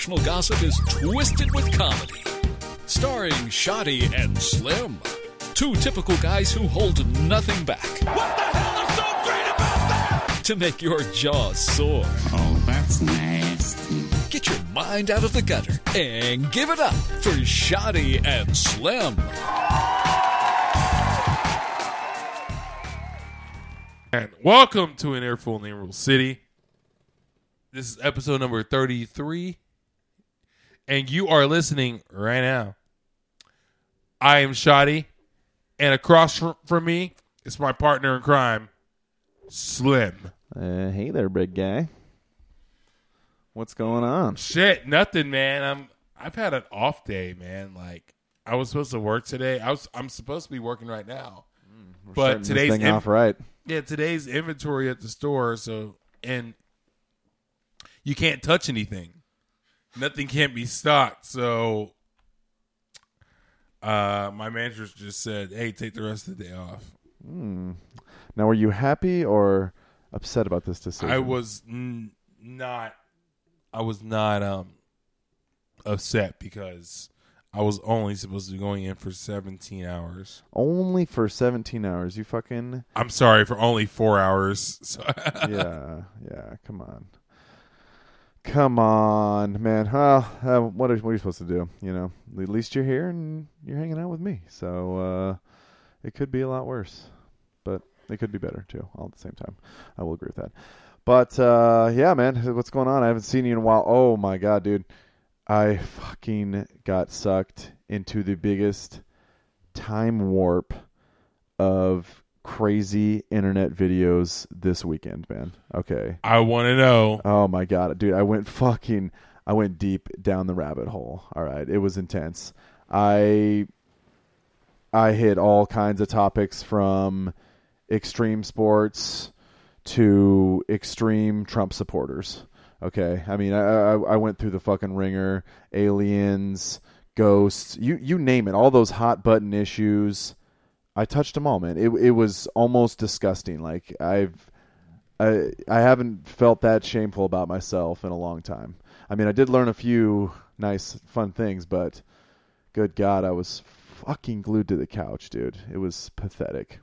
National Gossip is twisted with comedy. Starring Shoddy and Slim. Two typical guys who hold nothing back. What the hell is so great about that? To make your jaws soar. Oh, that's nasty. Get your mind out of the gutter and give it up for Shoddy and Slim. And welcome to An Earful in Emerald City. This is episode number 33. And you are listening right now. I am Shoddy. And across from me is my partner in crime, Slim. Hey there, big guy. What's going on? Shit, nothing, man. I've had an off day, man. Like, I was supposed to work today. I'm supposed to be working right now. But today's thing off right. Yeah, today's inventory at the store, and you can't touch anything. Nothing can't be stocked. So my manager just said, "Hey, take the rest of the day off." Now, were you happy or upset about this decision? I was not. I was not upset because I was only supposed to be going in for 17 hours. Only for 17 hours. You fucking... I'm sorry, for only 4 hours. So yeah, come on. Come on, man. What are you supposed to do? You know, at least you're here and you're hanging out with me. So it could be a lot worse, but it could be better too, all at the same time. I will agree with that. But yeah, man, what's going on? I haven't seen you in a while. Oh my God, dude. I fucking got sucked into the biggest time warp of crazy internet videos this weekend, man. Okay. I want to know. Oh my God, dude. I went deep down the rabbit hole. All right. It was intense. I hit all kinds of topics from extreme sports to extreme Trump supporters. Okay, I mean, I went through the fucking ringer, aliens, ghosts, you name it, all those hot button issues. I touched them all, man. It was almost disgusting. Like I haven't felt that shameful about myself in a long time. I mean, I did learn a few nice, fun things, but good God, I was fucking glued to the couch, dude. It was pathetic.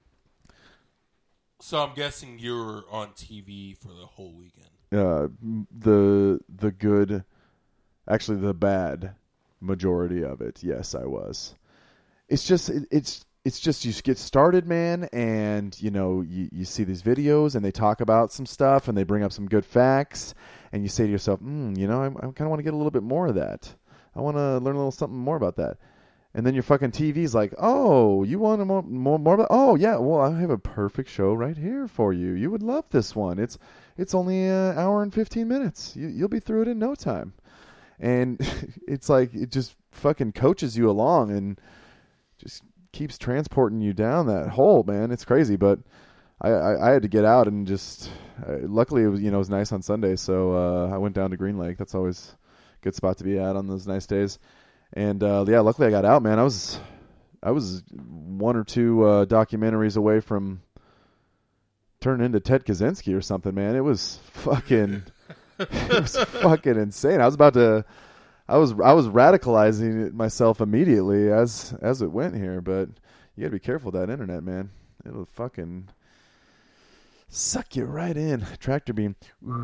So I'm guessing you were on TV for the whole weekend. The good, actually the bad majority of it. Yes, I was. It's just you get started, man, and you see these videos and they talk about some stuff and they bring up some good facts and you say to yourself, I kind of want to get a little bit more of that. I want to learn a little something more about that. And then your fucking TV's like, oh, you want more about? Oh yeah, well I have a perfect show right here for you. You would love this one. It's only an hour and 15 minutes. You'll be through it in no time. And it's like it just fucking coaches you along and just keeps transporting you down that hole, man. It's crazy, but I had to get out and just. Luckily, it was nice on Sunday, so I went down to Green Lake. That's always a good spot to be at on those nice days. And luckily I got out, man. I was one or two documentaries away from turning into Ted Kaczynski or something, man. It was fucking insane. I was radicalizing myself immediately as it went here, but you got to be careful with that internet, man. It'll fucking suck you right in. Tractor beam.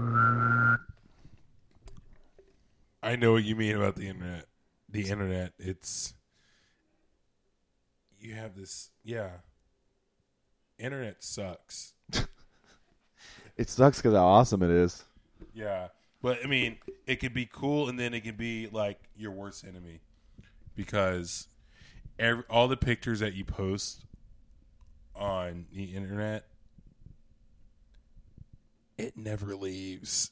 I know what you mean about the internet. The internet, you have this, internet sucks. It sucks because how awesome it is. Yeah, but I mean, it could be cool and then it can be like your worst enemy because all the pictures that you post on the internet, it never leaves.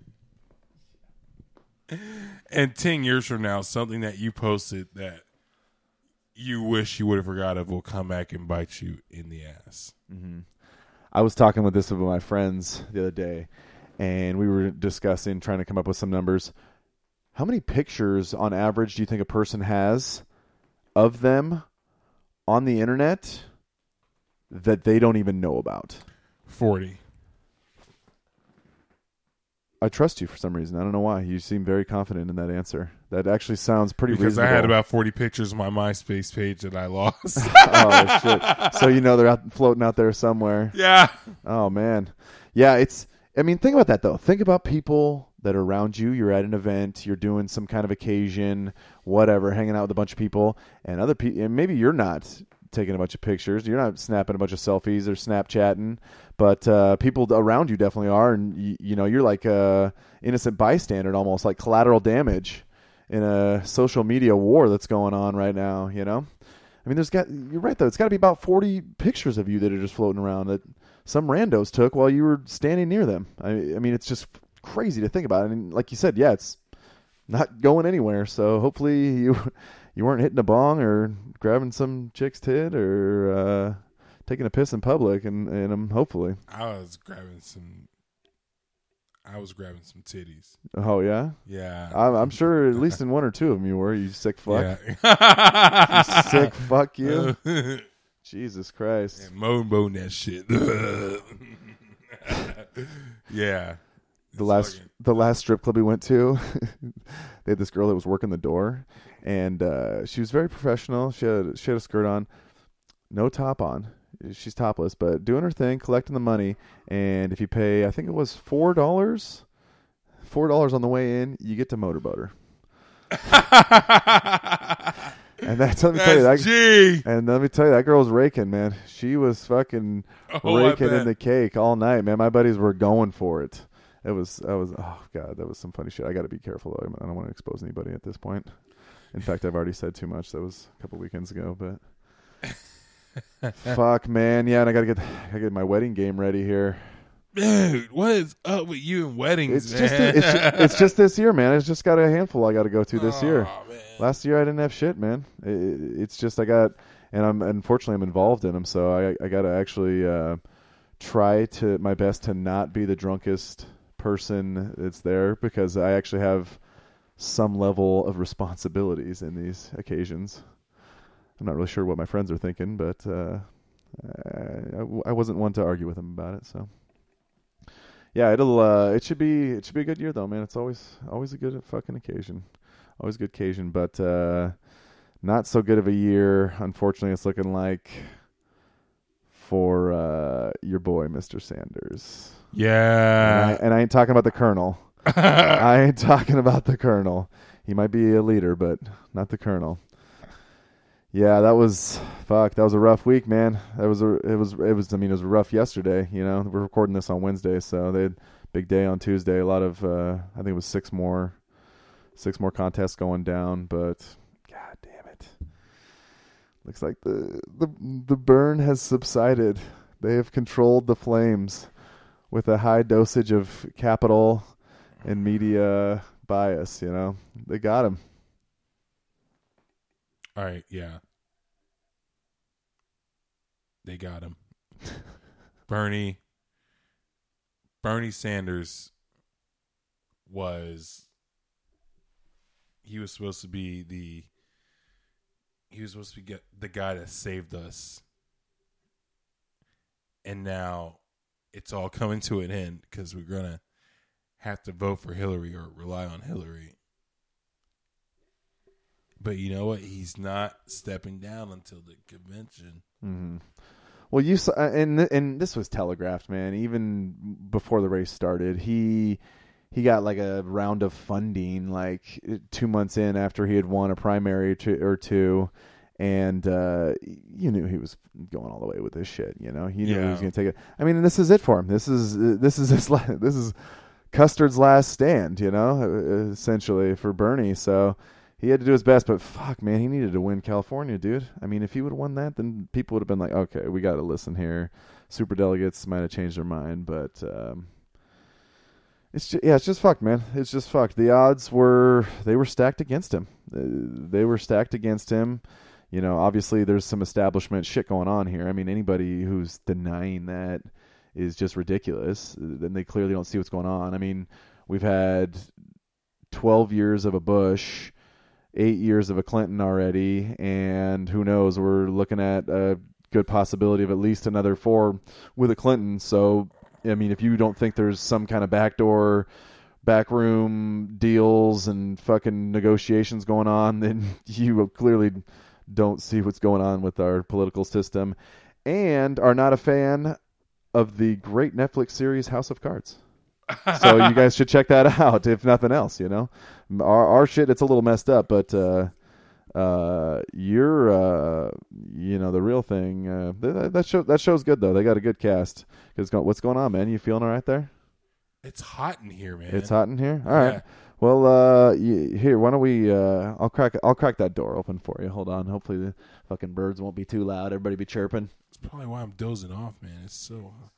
And 10 years from now, something that you posted that you wish you would have forgot of will come back and bite you in the ass. Mm-hmm. I was talking with this with my friends the other day, and we were discussing, trying to come up with some numbers. How many pictures on average do you think a person has of them on the internet that they don't even know about? 40. I trust you for some reason. I don't know why. You seem very confident in that answer. That actually sounds pretty Because reasonable. I had about 40 pictures on my MySpace page that I lost. Oh shit! So they're out floating out there somewhere. Yeah. Oh man, yeah. I mean, think about that though. Think about people that are around you. You're at an event. You're doing some kind of occasion, whatever, hanging out with a bunch of people, and other people. And maybe you're not taking a bunch of pictures. You're not snapping a bunch of selfies or Snapchatting, but people around you definitely are. And you're like a innocent bystander, almost like collateral damage in a social media war that's going on right now. You know, I mean, you're right though. It's got to be about 40 pictures of you that are just floating around that some randos took while you were standing near them. I mean, it's just crazy to think about. I mean, like you said, yeah, it's not going anywhere. So hopefully you weren't hitting a bong or grabbing some chick's tit or taking a piss in public, and hopefully. I was grabbing some titties. Oh yeah, Yeah. I'm sure at least in one or two of them you were. You sick fuck. Yeah. You sick fuck you. Jesus Christ. And moan that shit. Yeah. The last strip club we went to, they had this girl that was working the door, and she was very professional. She had a skirt on, no top on. She's topless, but doing her thing, collecting the money. And if you pay, I think it was $4 on the way in, you get to motorboat her. And let me tell you that girl was raking, man. She was fucking raking in the cake all night, man. My buddies were going for it. Oh god, that was some funny shit. I got to be careful though. I don't want to expose anybody at this point. In fact, I've already said too much. That was a couple weekends ago, but fuck, man. Yeah, and I gotta get my wedding game ready here. Dude, what is up with you and weddings? It's just this year, man. It's just got a handful I got to go to this year. Man. Last year I didn't have shit, man. It's just I'm involved in them, so I got to actually try my best to not be the drunkest person that's there, because I actually have some level of responsibilities in these occasions. I'm not really sure what my friends are thinking, but I wasn't one to argue with them about it. So yeah, it should be a good year though, man. It's always a good fucking occasion, always a good occasion, but not so good of a year. Unfortunately, it's looking like for your boy, Mr. Sanders. Yeah, and I ain't talking about the Colonel. I ain't talking about the Colonel. He might be a leader, but not the Colonel. Yeah, that was a rough week, man. It was rough yesterday, you know. We're recording this on Wednesday, so they had a big day on Tuesday. A lot of I think it was six more contests going down, but god damn it. Looks like the burn has subsided. They have controlled the flames with a high dosage of capital and media bias, you know. They got him. all right, yeah. They got him. Bernie Sanders was supposed to be the guy that saved us. And now it's all coming to an end because we're going to have to vote for Hillary or rely on Hillary. But you know what? He's not stepping down until the convention. Mm-hmm. Well, you saw, and this was telegraphed, man. Even before the race started, he got like a round of funding like 2 months in after he had won a primary or two, and you knew he was going all the way with this shit. You know, he knew he was going to take it. I mean, and this is it for him. This is Custer's last stand. You know, essentially for Bernie. So he had to do his best, but fuck, man, he needed to win California, dude. I mean, if he would have won that, then people would have been like, okay, we got to listen here. Superdelegates might have changed their mind, but it's just fucked, man. It's just fucked. The odds were stacked against him. They were stacked against him. You know, obviously there's some establishment shit going on here. I mean, anybody who's denying that is just ridiculous. Then they clearly don't see what's going on. I mean, we've had 12 years of a Bush, 8 years of a Clinton already, and who knows, we're looking at a good possibility of at least another 4 with a Clinton. So, I mean, if you don't think there's some kind of backdoor backroom deals and fucking negotiations going on, then you clearly don't see what's going on with our political system and are not a fan of the great Netflix series House of Cards. So you guys should check that out, if nothing else, you know. Our shit, it's a little messed up, but you're the real thing. That show's good, though. They got a good cast. What's going on, man? You feeling all right there? It's hot in here, man. It's hot in here? All right. Well, here, why don't we I'll crack that door open for you. Hold on. Hopefully the fucking birds won't be too loud. Everybody be chirping. That's probably why I'm dozing off, man. It's so hot.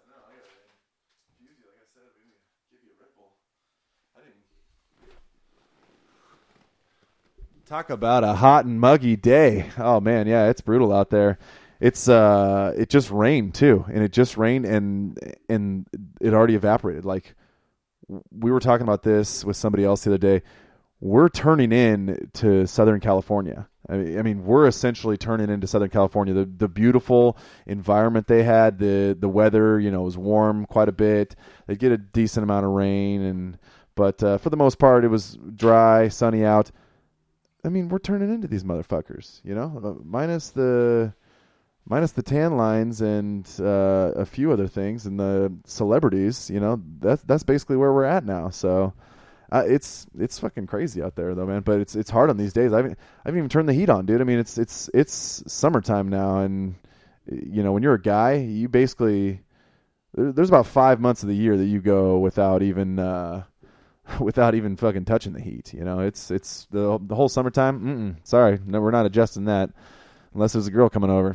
Talk about a hot and muggy day. Oh man, yeah, it's brutal out there. It's it just rained too, and it just rained and it already evaporated. Like we were talking about this with somebody else the other day. We're turning in to Southern California. I mean, we're essentially turning into Southern California. The beautiful environment they had, the weather, was warm quite a bit. They get a decent amount of rain, but for the most part, it was dry, sunny out. I mean, we're turning into these motherfuckers, minus the tan lines and a few other things and the celebrities. That's basically where we're at now. So it's fucking crazy out there, though, man. But it's hard on these days. I haven't even turned the heat on, dude. I mean, it's summertime now, and when you're a guy, you basically there's about 5 months of the year that you go without even fucking touching the heat. It's the whole summertime. Sorry, no, we're not adjusting that unless there's a girl coming over.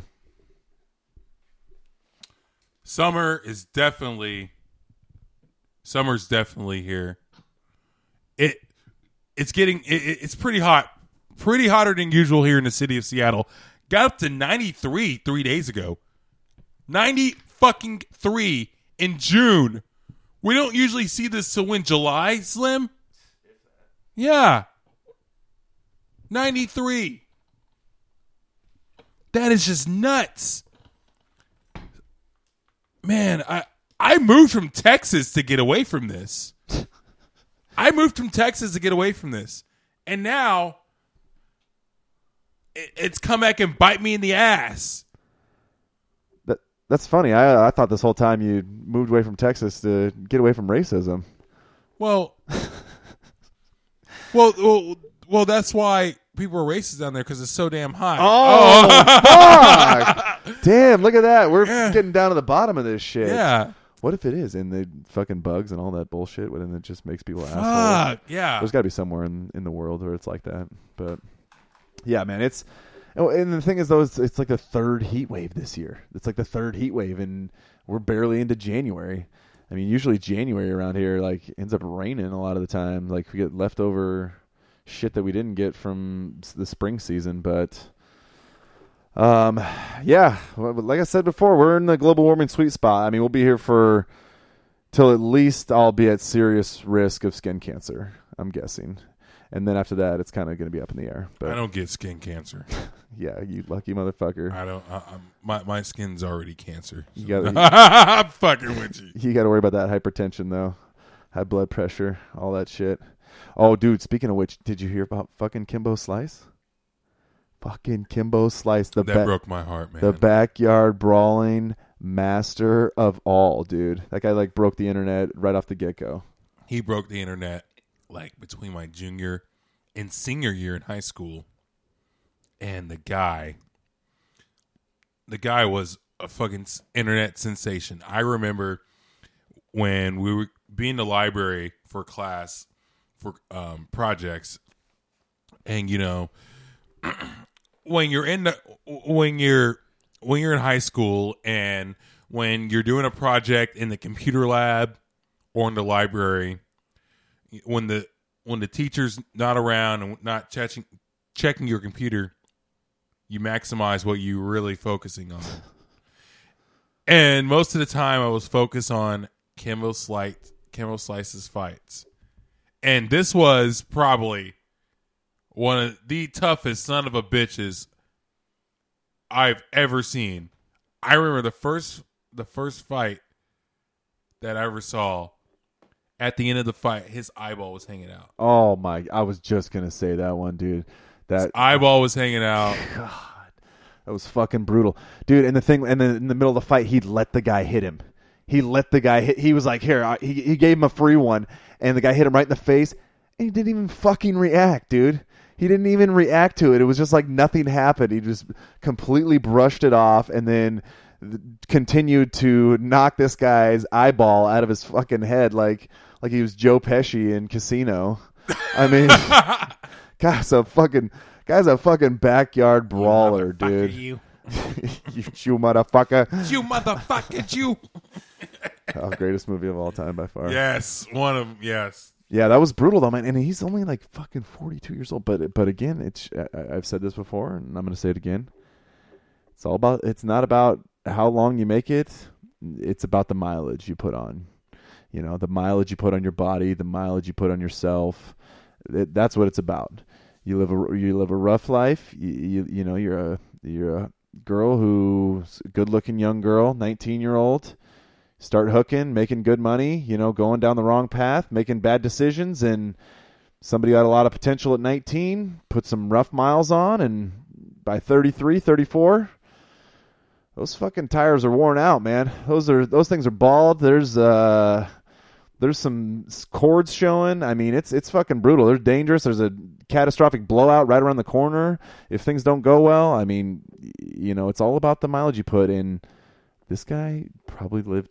Summer's definitely here. It's pretty hot, pretty hotter than usual here in the city of Seattle. Got up to 93 3 days ago. 93 in June. We don't usually see this till in July, Slim. Yeah. 93. That is just nuts. Man, I moved from Texas to get away from this. And now it's come back and bite me in the ass. That's funny. I thought this whole time you moved away from Texas to get away from racism. Well, that's why people are racist down there, because it's so damn hot. Fuck! Damn, look at that. We're getting down to the bottom of this shit. Yeah. What if it is? And the fucking bugs and all that bullshit, and it just makes people assholes. Yeah. There's got to be somewhere in the world where it's like that. But yeah, man, it's. And the thing is, though, it's like the third heat wave this year. It's like the third heat wave, and we're barely into January. I mean, usually January around here ends up raining a lot of the time. Like we get leftover shit that we didn't get from the spring season. But yeah, like I said before, we're in the global warming sweet spot. I mean, we'll be here till at least I'll be at serious risk of skin cancer, I'm guessing. And then after that, it's kind of going to be up in the air. But I don't get skin cancer. Yeah, you lucky motherfucker. I don't. My skin's already cancer. So. I'm fucking with you. You got to worry about that hypertension, though. High blood pressure, all that shit. Oh, dude, speaking of which, did you hear about fucking Kimbo Slice? Fucking Kimbo Slice. That broke my heart, man. The backyard brawling master of all, dude. That guy broke the internet right off the get-go. He broke the internet between my junior and senior year in high school. And the guy was a fucking internet sensation. I remember when we were being in the library for class for projects, and when you're in high school and when you're doing a project in the computer lab or in the library, when the teacher's not around and not checking your computer, you maximize what you're really focusing on. And most of the time I was focused on Kimbo Slice's fights. And this was probably one of the toughest son of a bitches I've ever seen. I remember the first fight that I ever saw, at the end of the fight, his eyeball was hanging out. Oh my! I was just gonna say that one, dude. That Eyeball was hanging out. God, that was fucking brutal, dude. And then in the middle of the fight, he let the guy hit him. He let the guy hit. He was like, "Here," he gave him a free one, and the guy hit him right in the face, and he didn't even fucking react, dude. He didn't even react to it. It was just like nothing happened. He just completely brushed it off, and then continued to knock this guy's eyeball out of his fucking head like he was Joe Pesci in Casino. I mean, guy's a fucking backyard brawler, dude. You motherfucker. You motherfucker, you. Oh, greatest movie of all time by far. Yes, one of them. Yes. Yeah, that was brutal though, man. And he's only like fucking 42 years old. But again, I've said this before, and I'm going to say it again. It's not about how long you make it. It's about the mileage you put on. You know, the mileage you put on your body, the mileage you put on yourself. That's what it's about. You live a rough life. You know, you're a girl who's a good-looking young girl, 19-year-old. Start hooking, making good money, you know, going down the wrong path, making bad decisions, and somebody got a lot of potential at 19, put some rough miles on, and by 33, 34, those fucking tires are worn out, man. Those things are bald. There's some cords showing. I mean, it's fucking brutal. They're dangerous. There's a catastrophic blowout right around the corner if things don't go well. I mean, you know, it's all about the mileage you put in. This guy probably lived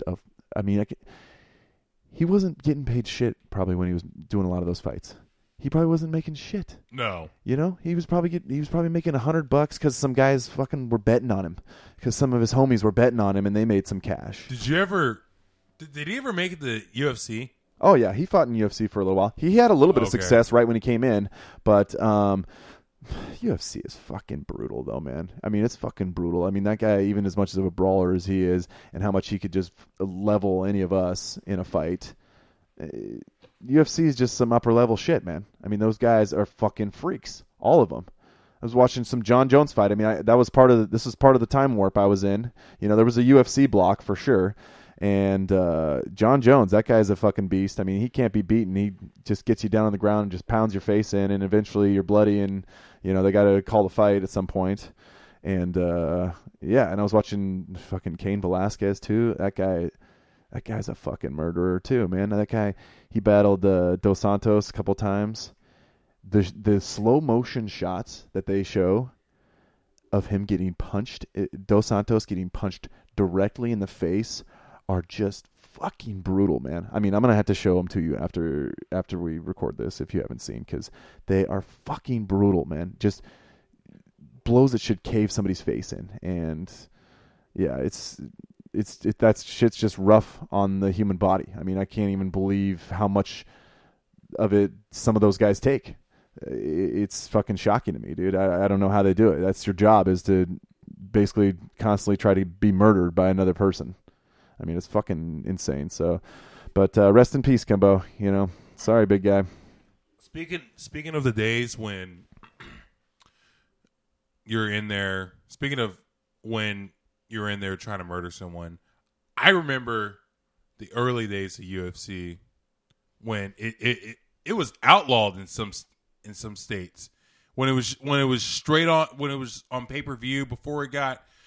he wasn't getting paid shit probably when he was doing a lot of those fights. He probably wasn't making shit. No. You know, he was probably making $100 because some guys fucking were betting on him, because some of his homies were betting on him and they made some cash. Did he ever make it to UFC? Oh yeah, he fought in UFC for a little while. He had a little bit of success right when he came in, but UFC is fucking brutal though, man. I mean, it's fucking brutal. I mean, that guy, even as much of a brawler as he is, and how much he could just level any of us in a fight, UFC is just some upper level shit, man. I mean, those guys are fucking freaks, all of them. I was watching some John Jones fight. I mean, this was part of the time warp I was in. You know, there was a UFC block for sure. And John Jones, that guy's a fucking beast. I mean, he can't be beaten. He just gets you down on the ground and just pounds your face in, and eventually you're bloody, and you know they got to call the fight at some point. And yeah, and I was watching fucking Cain Velasquez too. That guy's a fucking murderer too, man. That guy, he battled Dos Santos a couple times. The slow motion shots that they show of him getting punched, Dos Santos getting punched directly in the face, are just fucking brutal, man. I mean, I'm going to have to show them to you after we record this if you haven't seen, because they are fucking brutal, man. Just blows that should cave somebody's face in. And yeah, that shit's just rough on the human body. I mean, I can't even believe how much of it some of those guys take. It's fucking shocking to me, dude. I don't know how they do it. That's your job, is to basically constantly try to be murdered by another person. I mean, it's fucking insane. So, but rest in peace, Kimbo. You know, sorry, big guy. Speaking of the days when you're in there. Speaking of when you're in there trying to murder someone, I remember the early days of UFC when it was outlawed in some states. When it was straight on, when it was on pay-per-view, before it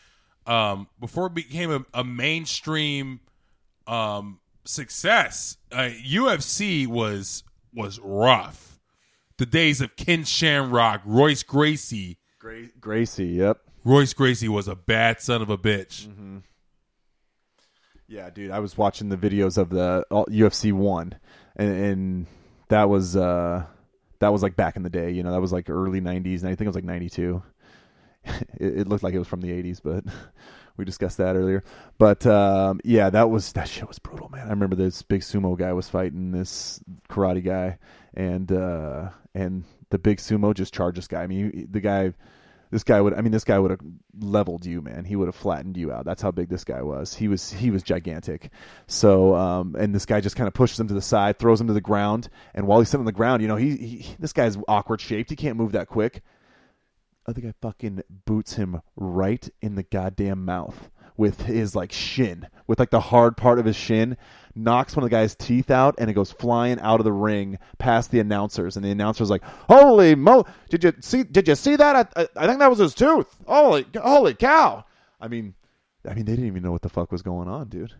became a mainstream success, UFC was rough. The days of Ken Shamrock, Royce Gracie. Gracie, yep. Royce Gracie was a bad son of a bitch. Mm-hmm. Yeah, dude, I was watching the videos of the UFC 1, and that was like back in the day. You know, that was like early 90s, and I think it was like 92. It looked like it was from the 80s, but we discussed that earlier. But yeah, that shit was brutal, man. I remember this big sumo guy was fighting this karate guy, and the big sumo just charged this guy. I mean, this guy would have leveled you, man. He would have flattened you out. That's how big this guy was. He was gigantic. So, and this guy just kind of pushes him to the side, throws him to the ground, and while he's sitting on the ground, you know, this guy's awkward shaped. He can't move that quick. Other guy fucking boots him right in the goddamn mouth with his like shin, with like the hard part of his shin, knocks one of the guy's teeth out, and it goes flying out of the ring past the announcers. And the announcer's like, "Holy mo! Did you see that? I think that was his tooth. Holy cow!" I mean, they didn't even know what the fuck was going on, dude.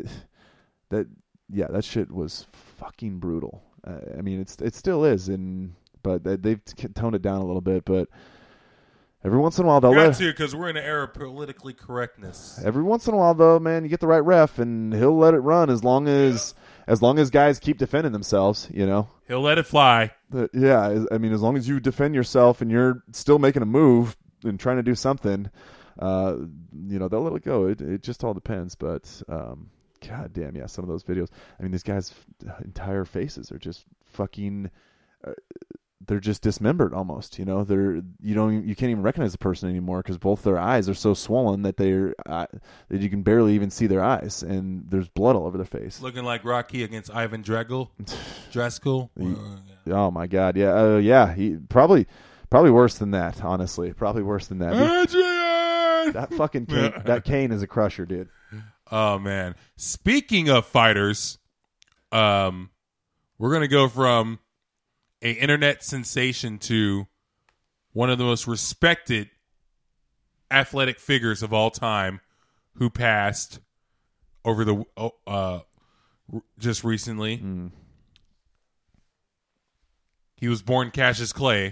That shit was fucking brutal. I mean, it still is, but they've toned it down a little bit. But every once in a while, they'll got to, because we're in an era of politically correctness. Every once in a while, though, man, you get the right ref, and he'll let it run as long as guys keep defending themselves. You know, he'll let it fly. Yeah, I mean, as long as you defend yourself and you're still making a move and trying to do something, they'll let it go. It just all depends, but. God damn, yeah, some of those videos. I mean, these guys' entire faces are just fucking. They're just dismembered almost. You know, you can't even recognize the person anymore because both their eyes are so swollen that that you can barely even see their eyes, and there's blood all over their face. Looking like Rocky against Ivan Drago. Oh my God, yeah, yeah. He probably worse than that. Honestly, probably worse than that. Adrian! That fucking Kane is a crusher, dude. Oh man! Speaking of fighters, we're gonna go from an internet sensation to one of the most respected athletic figures of all time, who passed over the just recently. He was born Cassius Clay,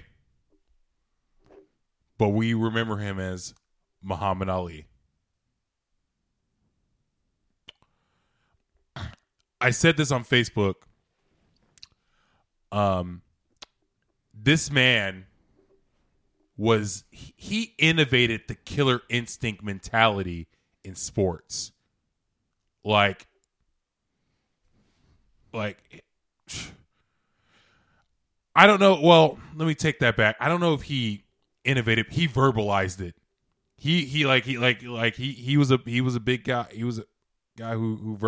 but we remember him as Muhammad Ali. I said this on Facebook. This man he innovated the killer instinct mentality in sports. Like I don't know. Well, let me take that back. I don't know if he innovated. He verbalized it. He was a big guy. He was a guy who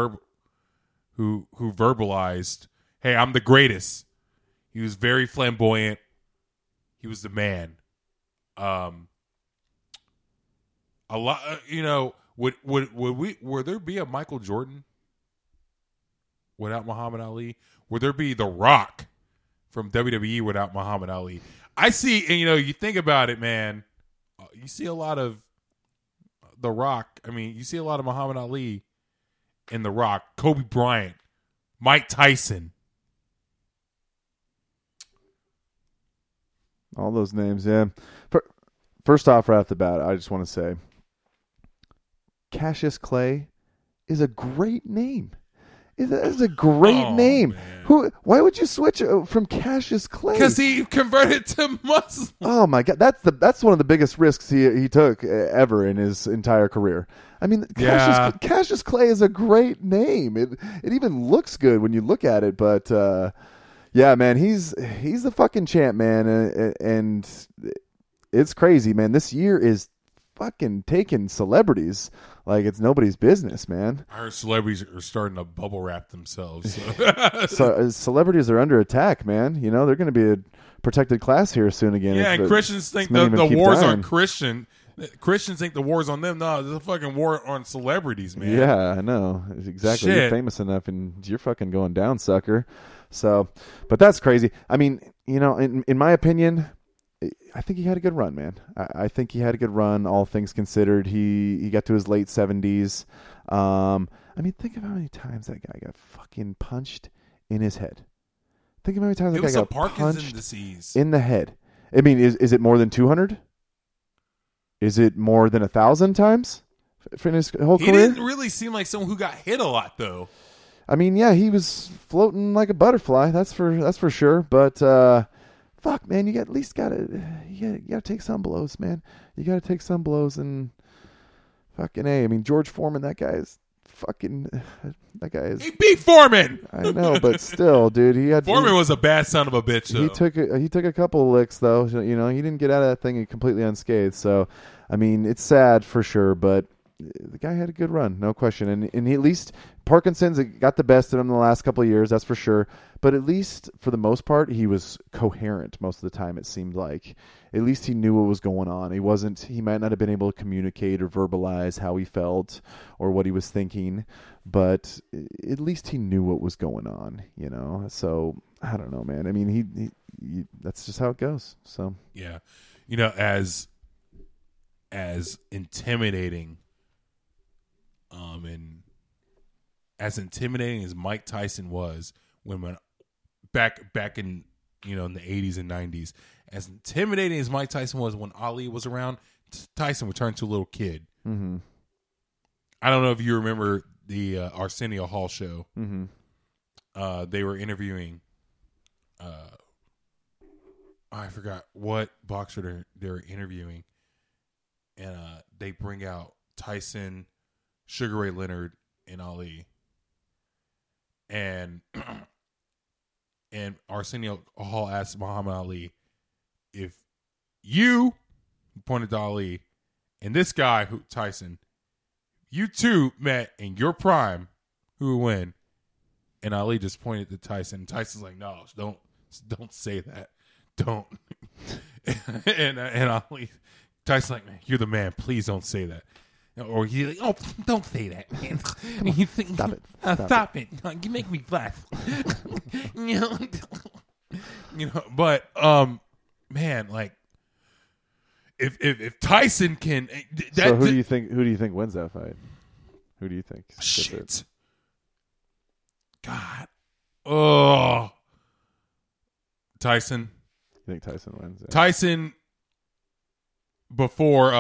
verbalized, "Hey, I'm the greatest." He was very flamboyant. He was the man. A lot, would there be a Michael Jordan without Muhammad Ali? Would there be The Rock from WWE without Muhammad Ali? I see, and you think about it, man. You see a lot of The Rock. I mean, you see a lot of Muhammad Ali in The Rock, Kobe Bryant, Mike Tyson. All those names, yeah. First off, right off the bat, I just want to say Cassius Clay is a great name. It is a great name. Man. Why would you switch from Cassius Clay? Because he converted to Muslim. Oh my God, that's one of the biggest risks he took ever in his entire career. I mean, Cassius Clay is a great name. It even looks good when you look at it. But yeah, man, he's the fucking champ, man, and it's crazy, man. This year is fucking taking celebrities like it's nobody's business, man. Our celebrities are starting to bubble wrap themselves. So celebrities are under attack, man. You know, they're going to be a protected class here soon again. Yeah, and Christians think the war's on Christian. Christians think the war's on them. No, there's a fucking war on celebrities, man. Yeah, I know. Exactly. Shit. You're famous enough and you're fucking going down, sucker. So, but that's crazy. I mean, in my opinion, I think he had a good run, man. I think he had a good run, all things considered. He got to his late 70s. I mean, think of how many times that guy got fucking punched in his head. Think of how many times that guy got punched disease in the head. I mean, is it more than 200? Is it more than 1,000 times for his whole career? He didn't really seem like someone who got hit a lot, though. I mean, yeah, he was floating like a butterfly. That's for sure. But fuck, man, you gotta take some blows, man. You gotta take some blows, and fucking A. I mean, George Foreman, that guy is. He beat Foreman. I know, but still, dude, Foreman was a bad son of a bitch. Though. He took a couple of licks, though. He didn't get out of that thing completely unscathed. So, I mean, it's sad for sure, but the guy had a good run, no question. And he, at least Parkinson's got the best of him the last couple of years, that's for sure. But at least for the most part, he was coherent most of the time. It seemed like at least he knew what was going on. He might not have been able to communicate or verbalize how he felt or what he was thinking, but at least he knew what was going on. So I don't know, man. I mean, he that's just how it goes. So yeah, as intimidating, and as intimidating as Mike Tyson was when back in in the 80s and 90s, as intimidating as Mike Tyson was when Ali was around, Tyson would turn to a little kid. Mm-hmm. I don't know if you remember the Arsenio Hall show. Mm-hmm. They were interviewing. I forgot what boxer they were interviewing, and they bring out Tyson, Sugar Ray Leonard, and Ali, and Arsenio Hall asked Muhammad Ali, if you, pointed to Ali, and this guy Tyson, you two met in your prime, who would win? And Ali just pointed to Tyson. Tyson's like, no, don't say that. Don't. and Ali, Tyson's like, man, you're the man. Please don't say that. Or he's like, oh, don't say that, man. Stop it. Stop it. You make me laugh. But man, like, if Tyson can, so who do you think wins that fight? Who do you think? Shit. God. Oh. Tyson. You think Tyson wins? Yeah. Tyson before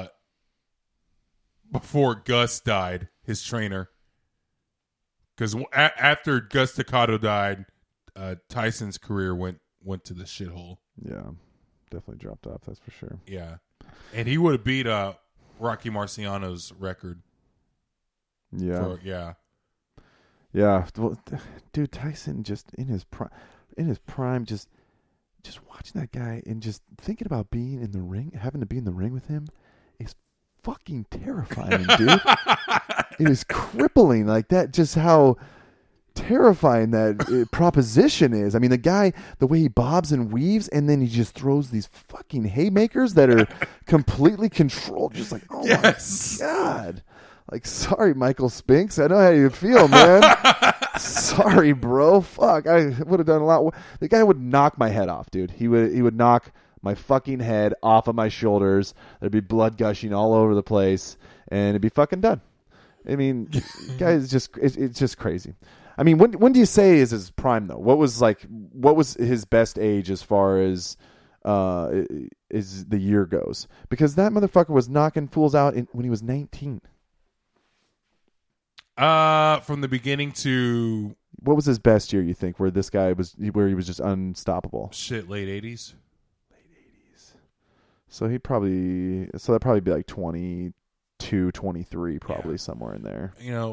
Gus died, his trainer. Because after Gus Tocado died, Tyson's career went to the shithole. Yeah, definitely dropped off. That's for sure. Yeah, and he would have beat Rocky Marciano's record. Yeah, yeah. Well, dude, Tyson just in his prime, just watching that guy and just thinking about being in the ring, having to be in the ring with him, is fucking terrifying, dude. It is crippling, like that. Just how terrifying that proposition is. I mean, the guy, the way he bobs and weaves, and then he just throws these fucking haymakers that are completely controlled. Just like, oh yes. my God. Like, sorry, Michael Spinks. I know how you feel, man. Sorry, bro. Fuck. I would have done a lot. The guy would knock my head off, dude. He would knock my fucking head off of my shoulders. There'd be blood gushing all over the place, and it'd be fucking done. I mean, guys, it's just crazy. I mean, when do you say is his prime though? What was his best age as far as is the year goes? Because that motherfucker was knocking fools out when he was 19. From the beginning to what was his best year? You think where this guy was, where he was just unstoppable? Shit, late 80s. So that'd probably be like 22, 23, probably somewhere in there.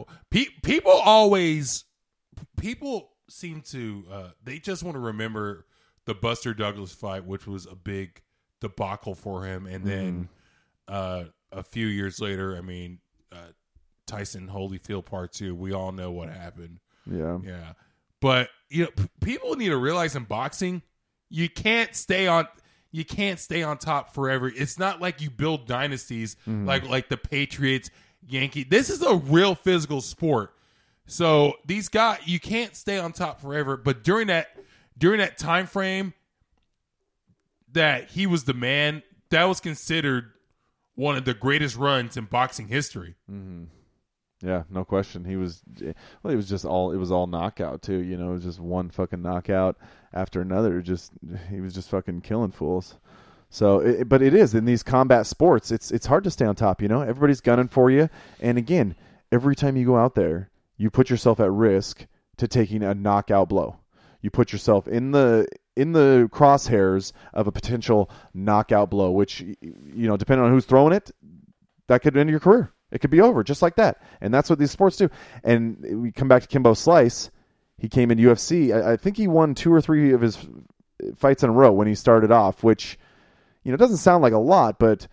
People seem to they just want to remember the Buster Douglas fight, which was a big debacle for him, and then a few years later, I mean, Tyson Holyfield Part 2. We all know what happened. Yeah. But people need to realize in boxing, you can't stay on top forever. It's not like you build dynasties like the Patriots, Yankees. This is a real physical sport. So these guys, you can't stay on top forever. But during that time frame that he was the man, that was considered one of the greatest runs in boxing history. Mm-hmm. Yeah, no question. It was all knockout too. It was just one fucking knockout after another. He was just fucking killing fools. So, but it is in these combat sports. It's hard to stay on top. Everybody's gunning for you, and again, every time you go out there, you put yourself at risk to taking a knockout blow. You put yourself in the crosshairs of a potential knockout blow, which depending on who's throwing it, that could end your career. It could be over just like that. And that's what these sports do. And we come back to Kimbo Slice. He came in UFC. I think he won 2 or 3 of his fights in a row when he started off, which, doesn't sound like a lot, but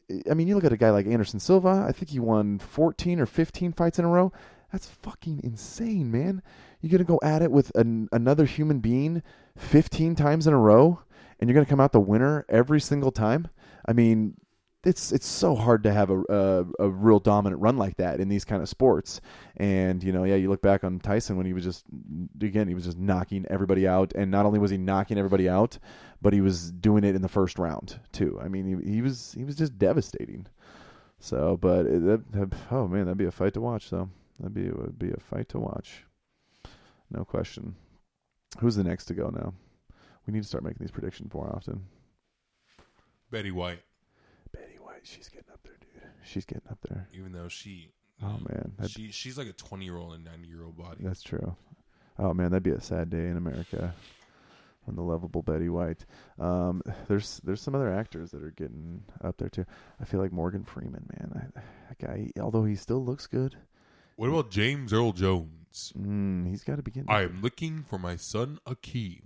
I mean, you look at a guy like Anderson Silva. I think he won 14 or 15 fights in a row. That's fucking insane, man. You're going to go at it with another human being 15 times in a row, and you're going to come out the winner every single time? I mean, it's so hard to have a real dominant run like that in these kind of sports. And, you look back on Tyson when he was just knocking everybody out. And not only was he knocking everybody out, but he was doing it in the first round too. I mean, he was just devastating. So, but oh man, that'd be a fight to watch though. Would be a fight to watch. No question. Who's the next to go now? We need to start making these predictions more often. Betty White. She's getting up there, dude. She's getting up there. Even though she... Oh, man. She's like a 20-year-old and 90-year-old body. That's true. Oh, man, that'd be a sad day in America on the lovable Betty White. There's some other actors that are getting up there, too. I feel like Morgan Freeman, man. That guy, although he still looks good. What about James Earl Jones? He's got to be getting... I am looking for my son, Akeem.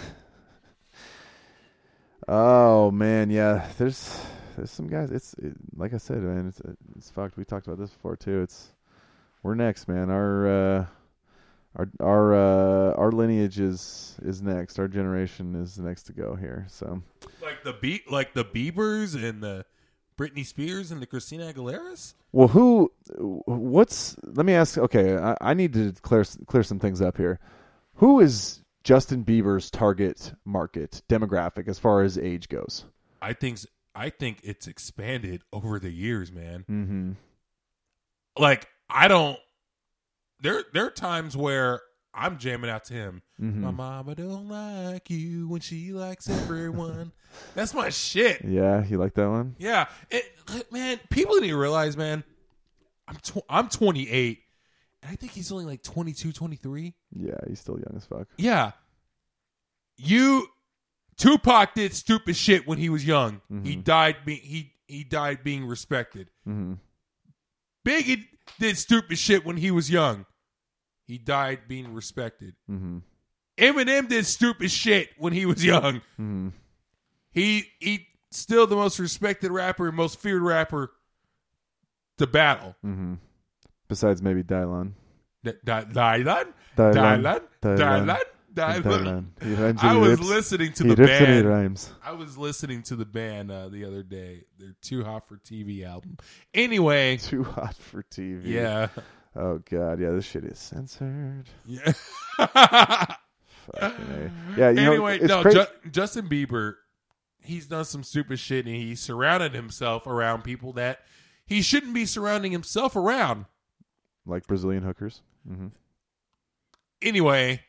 Oh, man, yeah. There's some guys. Like I said, man. It's fucked. We talked about this before too. We're next, man. Our lineage is next. Our generation is next to go here. So like the Biebers and the Britney Spears and the Christina Aguileras. Well, let me ask. Okay, I need to clear some things up here. Who is Justin Bieber's target market demographic as far as age goes? I think it's expanded over the years, man. Mm-hmm. Like, I don't... There are times where I'm jamming out to him. Mm-hmm. My mama don't like you when she likes everyone. That's my shit. Yeah, you like that one? Yeah. Man, people need to realize, man, I'm 28, and I think he's only like 22, 23. Yeah, he's still young as fuck. Yeah. Tupac did stupid shit when he was young. Mm-hmm. He died being respected. Mm-hmm. Biggie did stupid shit when he was young. He died being respected. Mm-hmm. Eminem did stupid shit when he was young. Mm-hmm. He still the most respected rapper and most feared rapper to battle. Mm-hmm. Besides maybe Dylan. Dylan. I was listening to the band. Rhymes. I was listening to the band the other day. Their Too Hot for TV album. Anyway. Too Hot for TV. Yeah. Oh, God. Yeah, this shit is censored. Yeah. Fucking A. Yeah, anyway, Justin Bieber, he's done some stupid shit, and he surrounded himself around people that he shouldn't be surrounding himself around. Like Brazilian hookers. Mm-hmm. Anyway,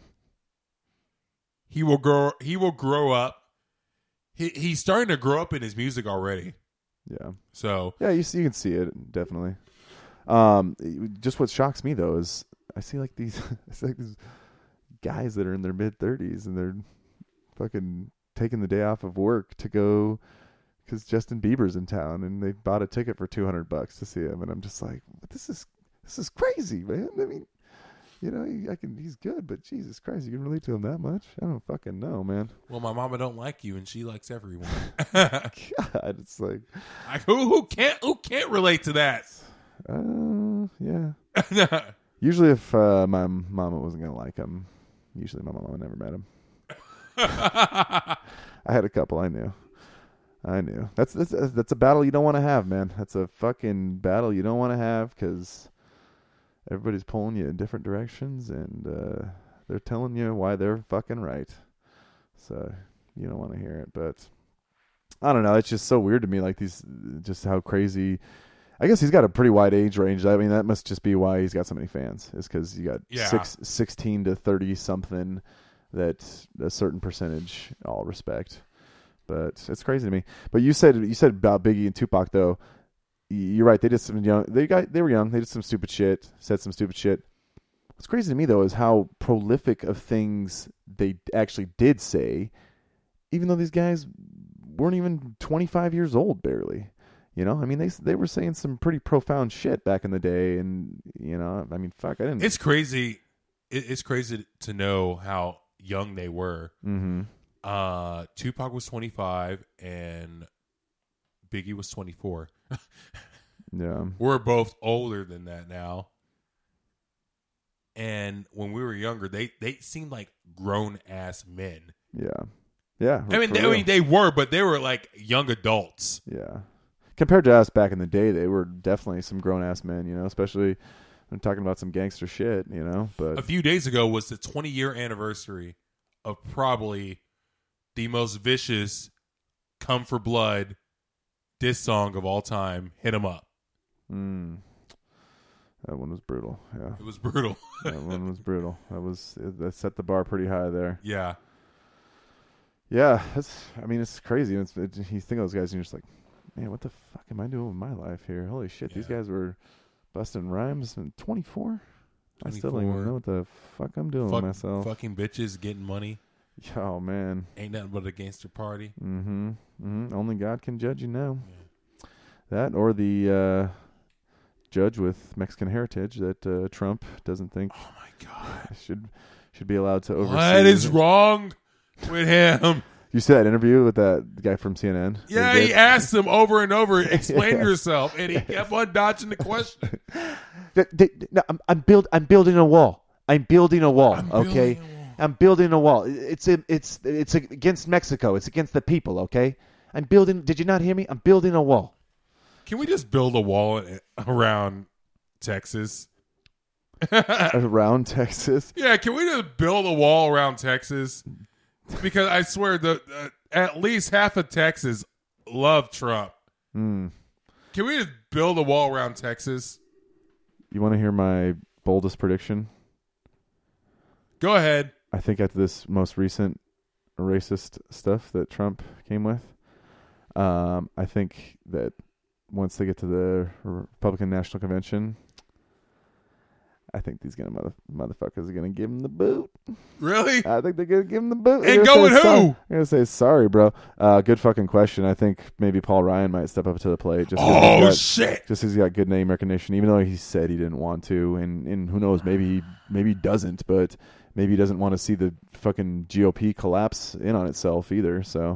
he will grow up. He's starting to grow up in his music already. Yeah. So yeah, you can see it definitely. Just what shocks me though is I see like these guys that are in their mid-30s and they're fucking taking the day off of work to go because Justin Bieber's in town and they bought a ticket for $200 to see him, and I'm just like, this is crazy, man. I mean, he's good, but Jesus Christ, you can relate to him that much? I don't fucking know, man. Well, my mama don't like you, and she likes everyone. God, it's like who can't relate to that? Yeah. Usually, if my mama wasn't gonna like him, usually my mama never met him. I had a couple. I knew. That's a battle you don't want to have, man. That's a fucking battle you don't want to have because everybody's pulling you in different directions, and they're telling you why they're fucking right. So you don't want to hear it, but I don't know. It's just so weird to me, like just how crazy. I guess he's got a pretty wide age range. I mean, that must just be why he's got so many fans. Is because you got 16 to 30 something that a certain percentage all respect. But it's crazy to me. But you said about Biggie and Tupac though. You're right. They did some young. They were young. They did some stupid shit. Said some stupid shit. What's crazy to me though is how prolific of things they actually did say, even though these guys weren't even 25 years old, barely. I mean, they were saying some pretty profound shit back in the day, and I mean, fuck, I didn't. It's crazy. It's crazy to know how young they were. Mm-hmm. Tupac was 25 and Biggie was 24. Yeah. We're both older than that now. And when we were younger, they seemed like grown-ass men. Yeah. Yeah. I mean, they were, but they were like young adults. Yeah. Compared to us back in the day, they were definitely some grown-ass men, you know, especially I'm talking about some gangster shit, you know. But a few days ago was the 20-year anniversary of probably the most vicious Come for Blood diss song of all time, Hit 'Em Up. That one was brutal. Yeah. It was brutal. That one was brutal. That set the bar pretty high there. Yeah. Yeah, it's crazy. You think of those guys and you're just like, man, what the fuck am I doing with my life here? Holy shit, These guys were busting rhymes in 24? I still don't even know what the fuck I'm doing with myself. Fucking bitches getting money. Oh, man. Ain't nothing but a gangster party. Only God can judge you now. Yeah. That or the judge with Mexican heritage that Trump doesn't think should be allowed to oversee. What is wrong with him? You see that interview with that guy from CNN? Yeah, he asked him over and over, explain yourself, and he kept on dodging the question. No, I'm building a wall. I'm building a wall. I'm building a wall. It's against Mexico. It's against the people. Okay. I'm building. Did you not hear me? I'm building a wall. Can we just build a wall around Texas? Around Texas? Yeah. Can we just build a wall around Texas? Because I swear at least half of Texas love Trump. Can we just build a wall around Texas? You want to hear my boldest prediction? Go ahead. I think after this most recent racist stuff that Trump came with, I think that once they get to the Republican National Convention, I think these motherfuckers are going to give him the boot. Really? I think they're going to give him the boot. And go with who? I'm going to say sorry, bro. Good fucking question. I think maybe Paul Ryan might step up to the plate. Shit. Just because he's got good name recognition, even though he said he didn't want to. And who knows, maybe he doesn't, but maybe he doesn't want to see the fucking GOP collapse in on itself either, so.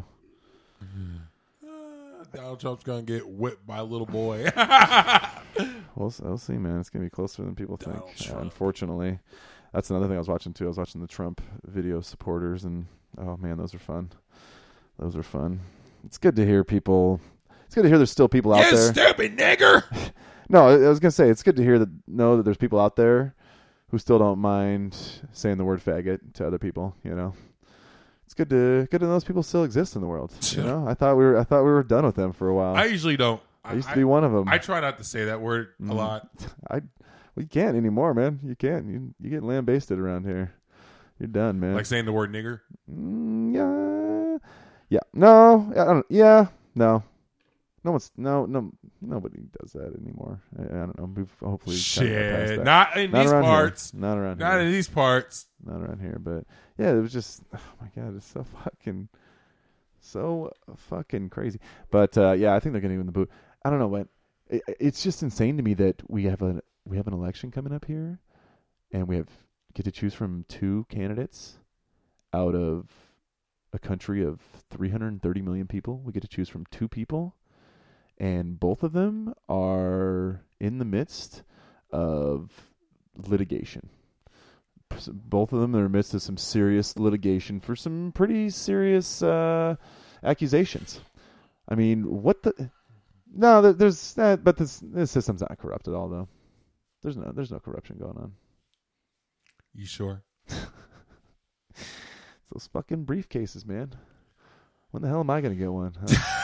Donald Trump's going to get whipped by a little boy. We'll see, man. It's going to be closer than people think. Unfortunately. That's another thing I was watching, too. I was watching the Trump video supporters, and, oh, man, those are fun. Those are fun. It's good to hear people. It's good to hear there's still people out there. You stupid nigger! No, I was going to say, it's good to know that there's people out there who still don't mind saying the word faggot to other people, you know. It's good to know those people still exist in the world. You know, I thought we were done with them for a while. I usually don't. I used to be one of them. I try not to say that word a lot. You can't anymore, man. You can't. You get lambasted around here. You're done, man. Like saying the word nigger? Yeah. No. I don't. Yeah. No. Nobody does that anymore. I don't know. We've hopefully shit. Not in these parts. Not around here. Not in these parts. Not around here. But yeah, it was just. Oh my god, it's so fucking crazy. But yeah, I think they're gonna give him the boot. I don't know what. It's just insane to me that we have an election coming up here, and we get to choose from two candidates out of a country of 330 million people. We get to choose from two people. And both of them are in the midst of litigation. Both of them are in the midst of some serious litigation for some pretty serious accusations. I mean, what the? No, there's that, but this system's not corrupt at all, though. There's no corruption going on. You sure? It's those fucking briefcases, man. When the hell am I going to get one?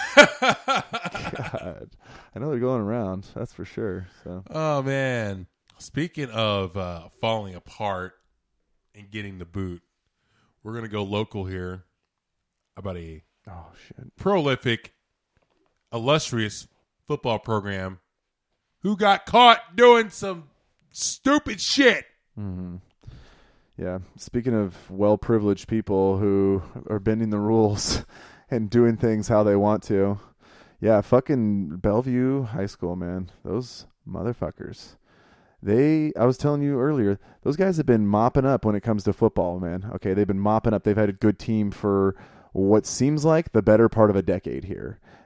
God. I know they're going around. That's for sure. So. Oh, man. Speaking of falling apart and getting the boot, we're going to go local here about a prolific, illustrious football program who got caught doing some stupid shit. Mm-hmm. Yeah. Speaking of well-privileged people who are bending the rules and doing things how they want to. Yeah, fucking Bellevue High School, man. Those motherfuckers. I was telling you earlier, those guys have been mopping up when it comes to football, man. Okay, they've been mopping up. They've had a good team for what seems like the better part of a decade here.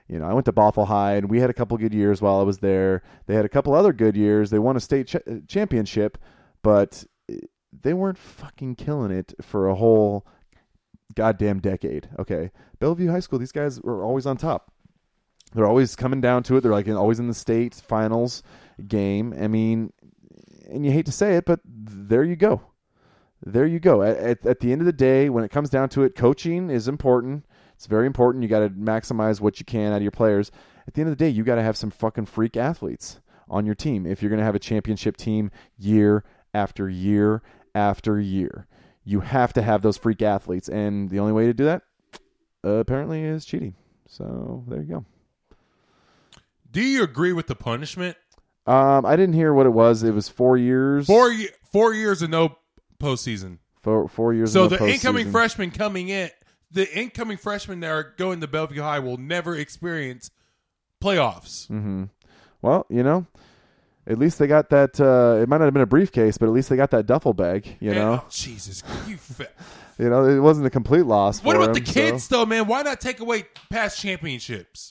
You know, I went to Bothell High, and we had a couple good years while I was there. They had a couple other good years. They won a state championship, but they weren't fucking killing it for a whole goddamn decade. Okay, Bellevue High School, these guys were always on top. They're always coming down to it. They're like always in the state finals game. I mean, and you hate to say it, but there you go. There you go. At the end of the day, when it comes down to it, coaching is important. It's very important. You got to maximize what you can out of your players. At the end of the day, you got to have some fucking freak athletes on your team if you're going to have a championship team year after year after year. You have to have those freak athletes, and the only way to do that, apparently, is cheating. So there you go. Do you agree with the punishment? I didn't hear what it was. It was 4 years. 4 years of no postseason. 4 years. So of no the incoming postseason. freshmen coming in, the incoming freshmen that are going to Bellevue High will never experience playoffs. Mm-hmm. Well, you know, at least they got that. It might not have been a briefcase, but at least they got that duffel bag. You know, oh, Jesus, you. You know, it wasn't a complete loss. What for about them, the kids, though, man? Why not take away past championships?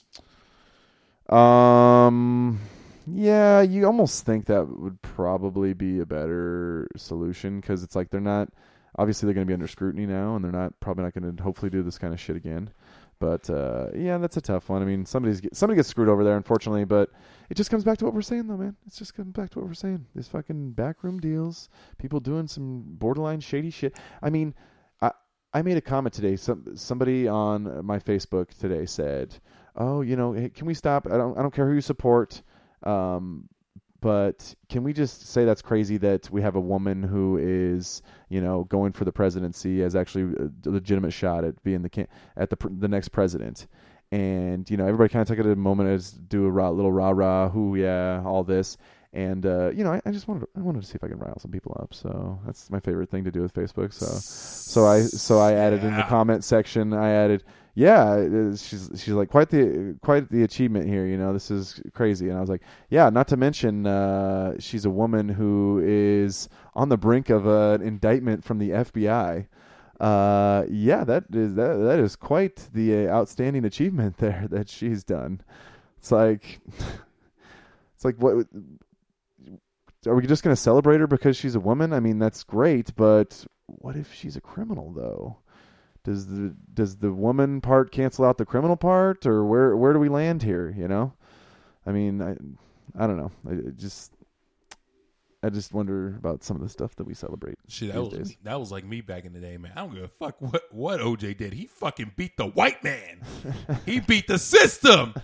Yeah, you almost think that would probably be a better solution because it's like they're not. Obviously, they're going to be under scrutiny now, and they're probably not going to hopefully do this kind of shit again. But yeah, that's a tough one. I mean, somebody gets screwed over there, unfortunately. But it just comes back to what we're saying, though, man. It's just comes back to what we're saying. These fucking backroom deals, people doing some borderline shady shit. I mean, I made a comment today. Somebody on my Facebook today said, "Oh, you know, hey, can we stop? I don't care who you support, but can we just say that's crazy that we have a woman who is, you know, going for the presidency as actually a legitimate shot at being the next president?" And you know, everybody kind of took it a moment as do a little rah rah, who yeah, all this. And you know, I just wanted to see if I can rile some people up. So that's my favorite thing to do with Facebook. So I added in the comment section. I added, yeah, she's like quite the achievement here. You know, this is crazy. And I was like, yeah, not to mention she's a woman who is on the brink of an indictment from the FBI. Yeah, that is quite the outstanding achievement there that she's done. It's like what. Are we just going to celebrate her because she's a woman? I mean, that's great, but what if she's a criminal, though? Does the woman part cancel out the criminal part, or where do we land here? You know, I mean, I don't know. I just wonder about some of the stuff that we celebrate. Shit, that was like me back in the day, man. I don't give a fuck what OJ did. He fucking beat the white man. He beat the system.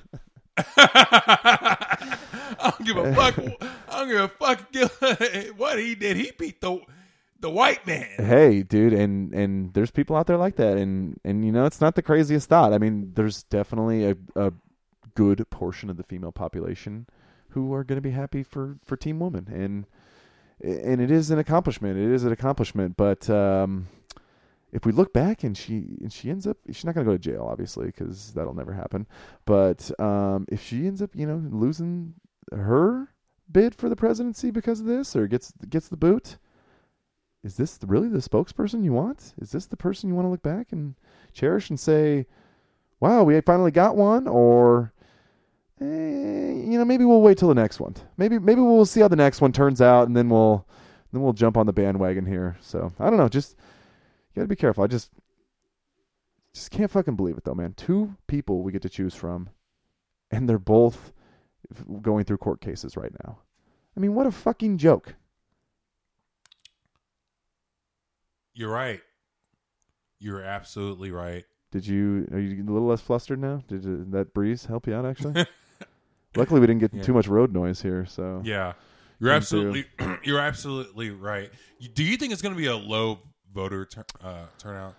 I don't give a fuck. I don't give a fuck what he did. He beat the white man. Hey, dude, and there's people out there like that, and you know, it's not the craziest thought. I mean, there's definitely a good portion of the female population who are going to be happy for Team Woman, and it is an accomplishment. It is an accomplishment, but if we look back and she ends up, she's not going to go to jail, obviously, because that'll never happen. But if she ends up, you know, losing her bid for the presidency because of this, or gets the boot, is this really the spokesperson you want? Is this the person you want to look back and cherish and say, wow, we finally got one? Or, you know, maybe we'll wait till the next one. Maybe we'll see how the next one turns out, and then we'll jump on the bandwagon here. So I don't know. Just you got to be careful. I just can't fucking believe it, though, man. 2 people we get to choose from, and they're both going through court cases right now. I mean, what a fucking joke. You're right. You're absolutely right. Are you a little less flustered now? Did that breeze help you out, actually? Luckily, we didn't get too much road noise here. So yeah, you're absolutely right. Do you think it's going to be a low voter turnout?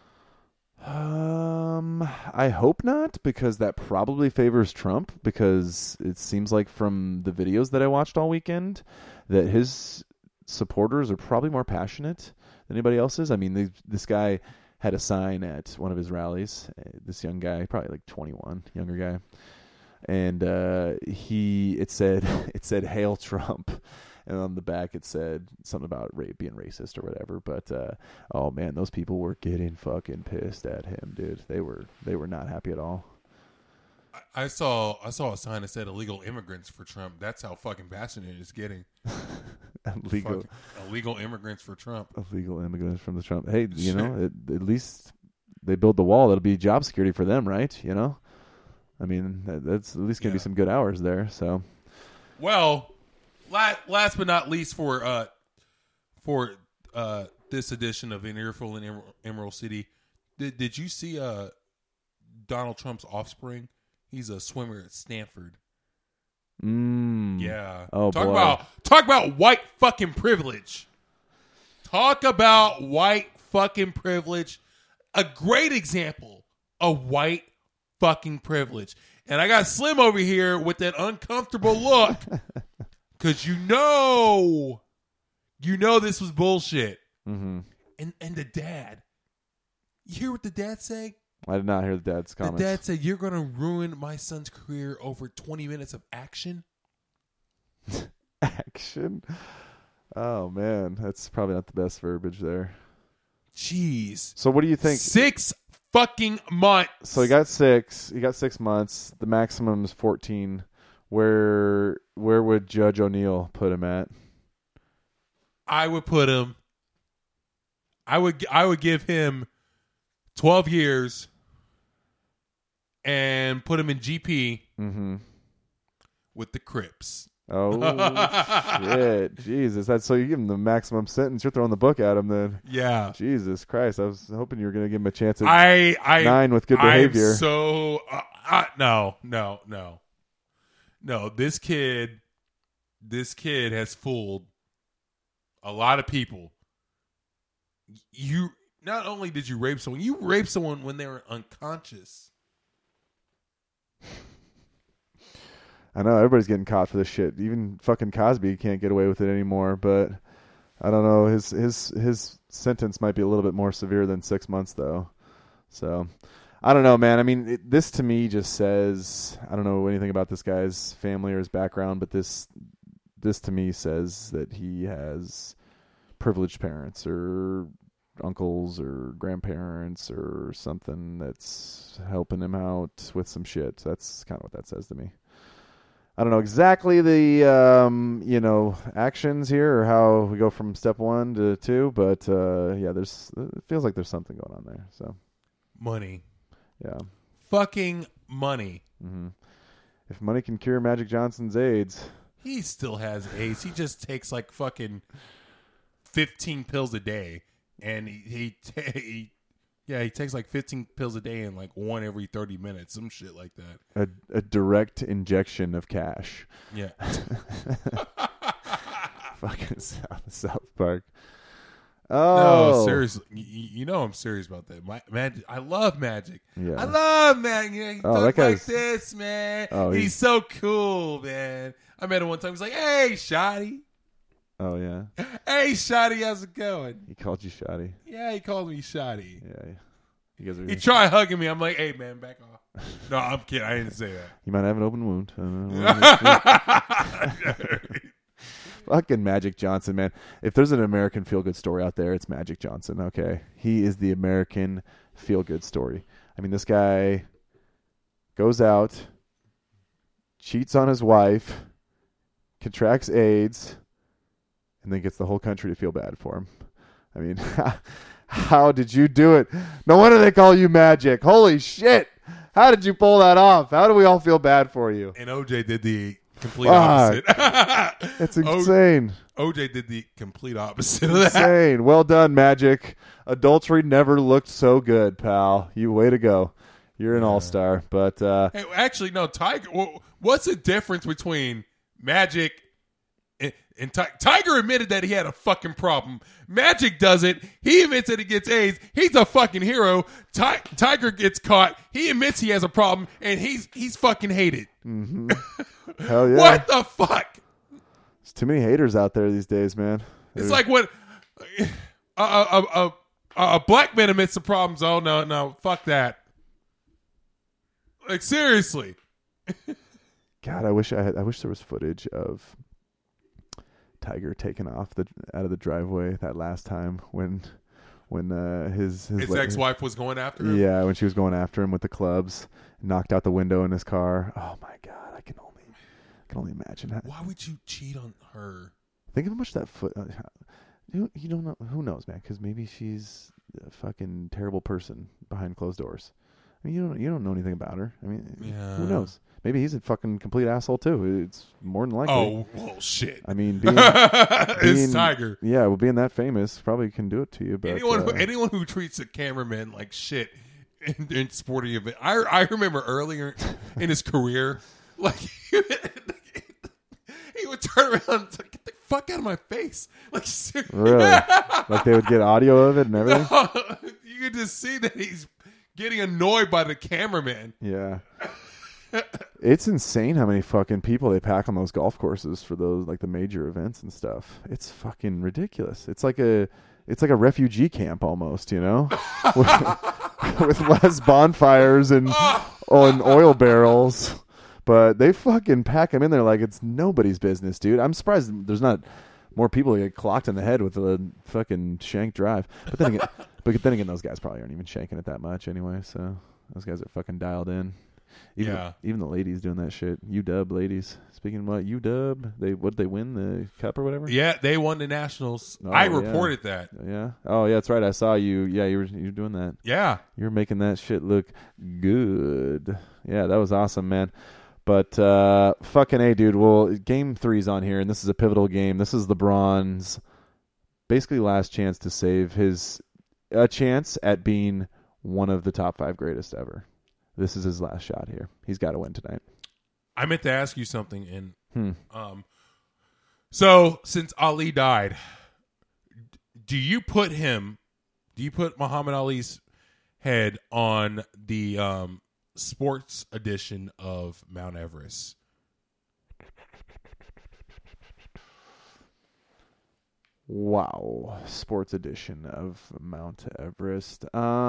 I hope not, because that probably favors Trump, because it seems like from the videos that I watched all weekend that his supporters are probably more passionate than anybody else's. I mean, this guy had a sign at one of his rallies, this young guy, probably like 21, younger guy, and it said "Hail Trump," and on the back it said something about being racist or whatever. But oh man, those people were getting fucking pissed at him, dude. They were not happy at all. I saw a sign that said illegal immigrants for Trump. That's how fucking passionate it's getting. Illegal immigrants for Trump. Illegal immigrants from the Trump. Hey, you know, at least they build the wall. That'll be job security for them, right? You know, I mean, that's at least going to be some good hours there. So, well, last but not least for this edition of An Earful in Emerald City, did you see Donald Trump's offspring? He's a swimmer at Stanford. Yeah. Oh, talk about white fucking privilege. Talk about white fucking privilege. A great example of white fucking privilege. And I got Slim over here with that uncomfortable look because you know this was bullshit. Mm-hmm. And the dad. You hear what the dad say? I did not hear the dad's comments. The dad said, "You're going to ruin my son's career over 20 minutes of action." Action? Oh, man. That's probably not the best verbiage there. Jeez. So what do you think? 6 fucking months. So he got 6. He got 6 months. The maximum is 14. Where would Judge O'Neill put him at? I would put him. I would give him 12 years and put him in GP with the Crips. Oh, shit. Jesus. That's so you give him the maximum sentence. You're throwing the book at him then. Yeah. Jesus Christ. I was hoping you were going to give him a chance at 9 with good I'm behavior. so no. This kid has fooled a lot of people. You not only did you rape someone, you raped someone when they were unconscious. I know everybody's getting caught for this shit. Even fucking Cosby can't get away with it anymore. But I don't know. His sentence might be a little bit more severe than 6 months, though. So I don't know, man. I mean, this to me just says I don't know anything about this guy's family or his background, but this to me says that he has privileged parents or uncles or grandparents or something that's helping him out with some shit. That's kind of what that says to me. I don't know exactly the actions here or how we go from step 1 to 2, but it feels like there's something going on there. So money, yeah, fucking money. Mm-hmm. If money can cure Magic Johnson's AIDS, he still has AIDS. He just takes like fucking 15 pills a day, and he takes like 15 pills a day and like one every 30 minutes, some shit like that. A direct injection of cash. Yeah. Fucking South Park. Oh, no, seriously. You know I'm serious about that. Magic. I love Magic. Yeah. I love Magic. He talks that guy's like this, man. Oh, he's so cool, man. I met him one time. He's like, "Hey, Shotty." Oh yeah. Hey, Shotty, how's it going? He called you Shotty. Yeah, he called me Shotty. Yeah. You guys are. He tried hugging me. I'm like, "Hey, man, back off." No, I'm kidding. I didn't say that. You might have an open wound. Fucking Magic Johnson, man. If there's an American feel-good story out there, it's Magic Johnson, okay? He is the American feel-good story. I mean, this guy goes out, cheats on his wife, contracts AIDS, and then gets the whole country to feel bad for him. I mean, how did you do it? No wonder they call you Magic. Holy shit. How did you pull that off? How do we all feel bad for you? And OJ did the complete opposite. It's insane. OJ did the complete opposite of that. Insane. Well done, Magic. Adultery never looked so good, pal. You way to go. You're an all-star. But hey, actually, no, Tiger. What's the difference between Magic and Tiger admitted that he had a fucking problem. Magic doesn't. He admits that he gets AIDS. He's a fucking hero. Tiger gets caught. He admits he has a problem, and he's fucking hated. Mm-hmm. Hell yeah. What the fuck? There's too many haters out there these days, man. It's like what a black man admits the problems. Oh no, fuck that. Like seriously. God, I wish there was footage of Tiger taking off out of the driveway that last time when when his ex-wife was going after him. Yeah, when she was going after him with the clubs, knocked out the window in his car. Oh my God, I can only imagine that. Why would you cheat on her? Think of how much that foot. You don't know. Who knows, man? Because maybe she's a fucking terrible person behind closed doors. I mean, you don't know anything about her. I mean, who knows? Maybe he's a fucking complete asshole too. It's more than likely. Oh, well, shit. I mean, being it's Tiger. Yeah, well, being that famous probably can do it to you. But anyone who treats a cameraman like shit in sporting event. I remember earlier in his career, like he would turn around and say, "Get the fuck out of my face!" Like, really? Like they would get audio of it and everything. You could just see that he's getting annoyed by the cameraman. Yeah. It's insane how many fucking people they pack on those golf courses for those, like, the major events and stuff. It's fucking ridiculous. It's like a refugee camp almost, you know, with less bonfires and on oil barrels, but they fucking pack them in there like it's nobody's business, dude. I'm surprised there's not more people that get clocked in the head with a fucking shank drive. But then again, those guys probably aren't even shanking it that much anyway. So those guys are fucking dialed in. Even the ladies doing that shit. UW ladies. Speaking of what, UW, they win the cup or whatever? Yeah, they won the Nationals. I reported that. Yeah. Oh yeah, that's right. I saw you. Yeah, you were doing that. Yeah. You were making that shit look good. Yeah, that was awesome, man. But fucking A, dude. Well, Game 3's on here, and this is a pivotal game. This is LeBron's basically last chance to save a chance at being one of the top 5 greatest ever. This is his last shot here. He's got to win tonight. I meant to ask you something, and so since Ali died, do you put Muhammad Ali's head on the sports edition of Mount Everest? Wow, sports edition of Mount Everest.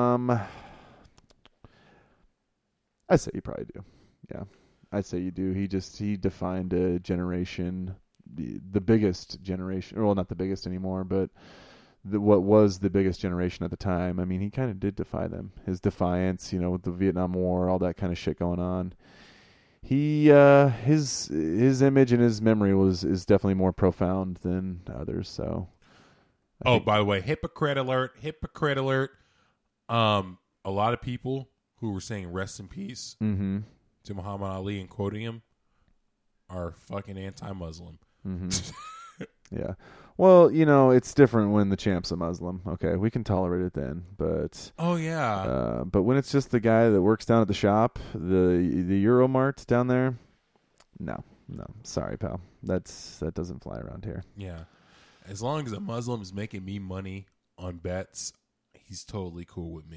I'd say you probably do. Yeah, I'd say you do. He defined a generation, the biggest generation. Well, not the biggest anymore, but what was the biggest generation at the time. I mean, he kind of did defy them. His defiance, with the Vietnam War, all that kind of shit going on. He his image and his memory is definitely more profound than others. So. By the way, hypocrite alert! Hypocrite alert! A lot of people who were saying "rest in peace" to Muhammad Ali and quoting him are fucking anti-Muslim. Mm-hmm. Yeah. Well, it's different when the champ's a Muslim. Okay, we can tolerate it then, but but when it's just the guy that works down at the shop, the Euromart down there, no, sorry, pal, that doesn't fly around here. Yeah, as long as a Muslim is making me money on bets, he's totally cool with me.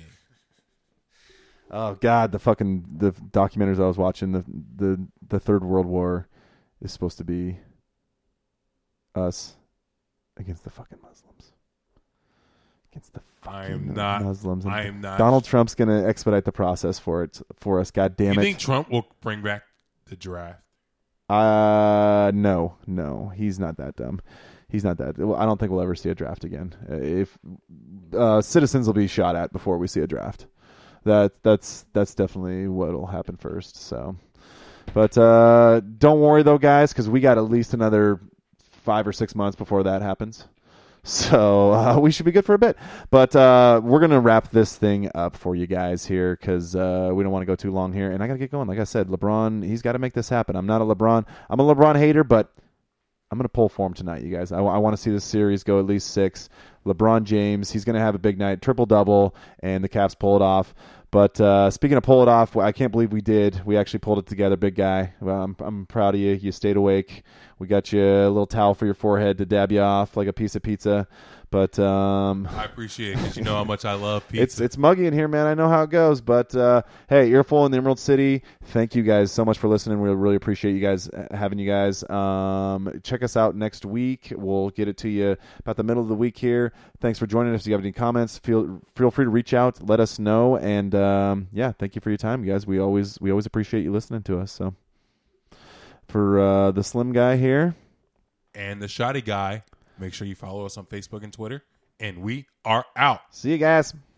Oh God, the documentaries I was watching, the Third World War is supposed to be us against the fucking Muslims. Against the fucking Muslims. I am not. Donald Trump's gonna expedite the process for us. God damn it. You think Trump will bring back the draft? No, he's not that dumb. He's not that. I don't think we'll ever see a draft again. If citizens will be shot at before we see a draft. That's definitely what'll happen first. So, but don't worry though, guys, because we got at least another 5 or 6 months before that happens. So we should be good for a bit. But we're gonna wrap this thing up for you guys here because we don't want to go too long here, and I gotta get going. Like I said, LeBron, he's got to make this happen. I'm a LeBron hater, but I'm gonna pull for him tonight, you guys. I want to see this series go at least 6. LeBron James, he's gonna have a big night, triple-double, and the Cavs pull it off. But speaking of pull it off, I can't believe we did. We actually pulled it together, big guy. Well, I'm proud of you. You stayed awake. We got you a little towel for your forehead to dab you off like a piece of pizza. But I appreciate it because you know how much I love pizza. It's muggy in here, man. I know how it goes. But hey, Earful in the Emerald City, thank you guys so much for listening. We really appreciate you guys having you guys. Check us out next week. We'll get it to you about the middle of the week here. Thanks for joining us. If you have any comments, feel free to reach out. Let us know. And thank you for your time, guys. We always appreciate you listening to us. So for the Slim guy here and the Shoddy guy, make sure you follow us on Facebook and Twitter and we are out. See you guys.